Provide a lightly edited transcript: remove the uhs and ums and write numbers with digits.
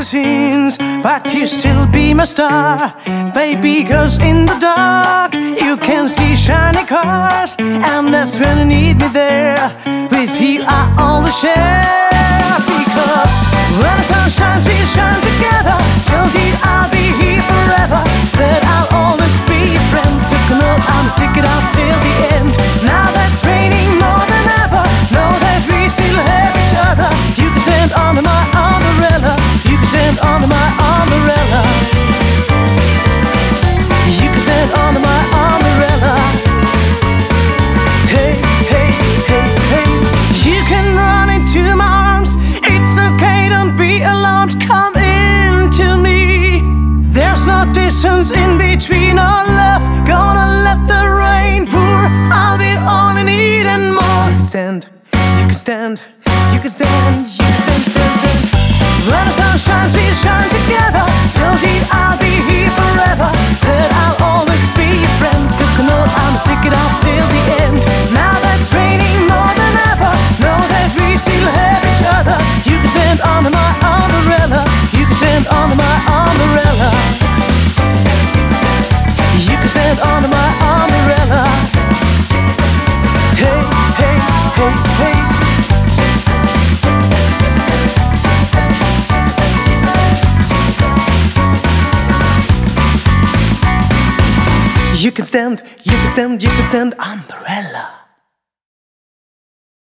magazines, but you still be my star, baby. 'Cause in the dark you can see shiny cars, and that's when you need me there. With you I always share, because when the sun shines we shine together. Told you I'll be here forever, that I'll always be your friend. Took a note, I'm stick it out till the end. Now that's raining more than ever, know that we still have each other. You can stand under my umbrella, you can stand under my umbrella, you can stand under my umbrella. Hey, hey, hey, hey, you can run into my arms, it's okay, don't be alarmed. Come into me, there's no distance in between our love. Gonna let the rain pour, I'll be all you need and more. You can stand, you can stand, you can stand, you can stand, stand, stand. When the sun shines we shine together. Told you I'll be here forever, that I'll always be your friend. Took a note, I'm stick it out till the end. Now that's raining more than ever, know that we still have each other. You can stand under my umbrella, you can stand under my umbrella, you can stand under my umbrella. Hey, hey, hey, hey. You can stand, you can stand, you can stand umbrella.